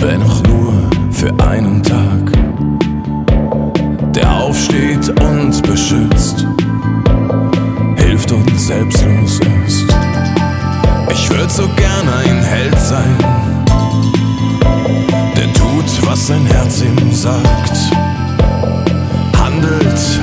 wenn auch nur für einen Tag, der aufsteht und beschützt, hilft und selbstlos ist. Ich würd so gern ein Held sein, der tut, was sein Herz ihm sagt, handelt